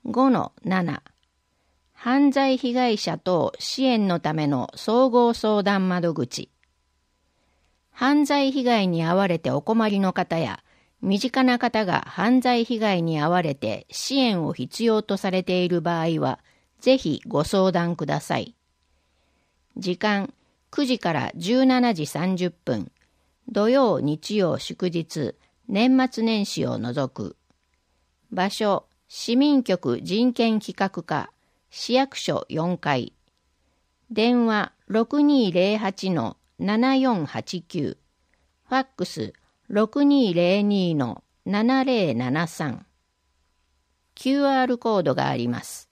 5-7 犯罪被害者等支援のための総合相談窓口。犯罪被害に遭われてお困りの方や、身近な方が犯罪被害に遭われて支援を必要とされている場合は、ぜひご相談ください。時間9時から17時30分、土曜、日曜、祝日、年末年始を除く。場所、市民局人権企画課、市役所4階。電話6208-7489。ファックス6202-7073。QR コードがあります。